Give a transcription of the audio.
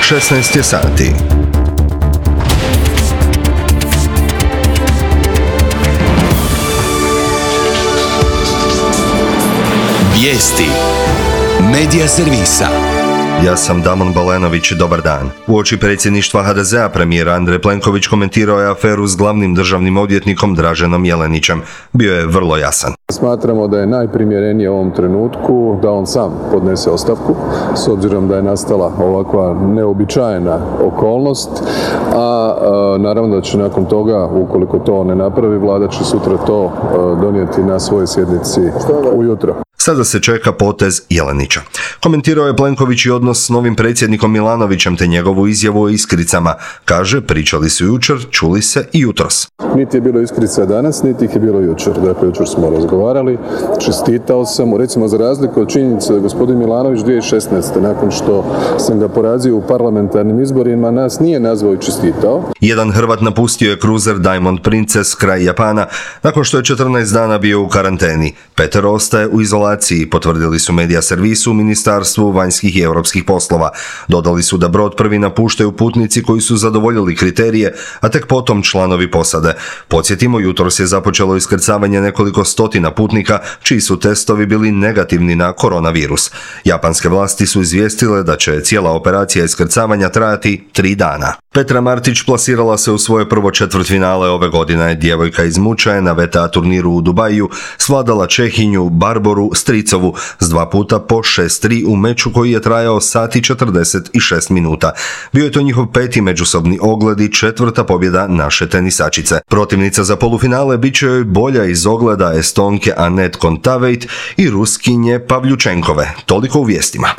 16 je sati. Vijesti Medija servisa. Ja sam Damon Balenović, dobar dan. Uoči predsjedništva HDZ-a premijer Andrej Plenković komentirao je aferu s glavnim državnim odvjetnikom Draženom Jelenićem. Bio je vrlo jasan. Smatramo da je najprimjerenije u ovom trenutku da on sam podnese ostavku, s obzirom da je nastala ovakva neobičajena okolnost, a naravno da će nakon toga, ukoliko to ne napravi, vlada će sutra to donijeti na svojoj sjednici ujutro. Sada se čeka potez Jelenića. Komentirao je Plenković i odnos s novim predsjednikom Milanovićem te njegovu izjavu o iskricama. Kaže, pričali su jučer, čuli se i jutros. Niti je bilo iskrica danas, niti ih je bilo jučer. Dakle, jučer smo razgovarali, čestitao sam mu, recimo za razliku od činjenice da gospodin Milanović 2016. nakon što sam ga porazio u parlamentarnim izborima, nas nije nazvao i čestitao. Jedan Hrvat napustio je kruzer Diamond Princess kraj Japana nakon što je 14 dana bio u karanteni. Peter ostaje u izolaciji, potvrdili su Medija servisu u Ministarstvu vanjskih i europskih poslova. Dodali su da brod prvi napuštaju putnici koji su zadovoljili kriterije, a tek potom članovi posade. Podsjetimo, jutros je započelo iskrcavanje nekoliko stotina putnika čiji su testovi bili negativni na koronavirus. Japanske vlasti su izvijestile da će cijela operacija iskrcavanja trajati 3 dana. Petra Martić plasirala se u svoje prvo četvrtfinale ove godine. Djevojka iz Mučaje na VTA turniru u Dubaju svladala Čehinju Barboru Stricovu s 2 puta po 6-3 u meču koji je trajao sat i 46 minuta. Bio je to njihov 5. međusobni ogled i 4. pobjeda naše tenisačice. Protivnica za polufinale bit će joj bolja iz ogleda Estonke Anett Kontaveit i Ruskinje Pavljučenkove. Toliko u vijestima.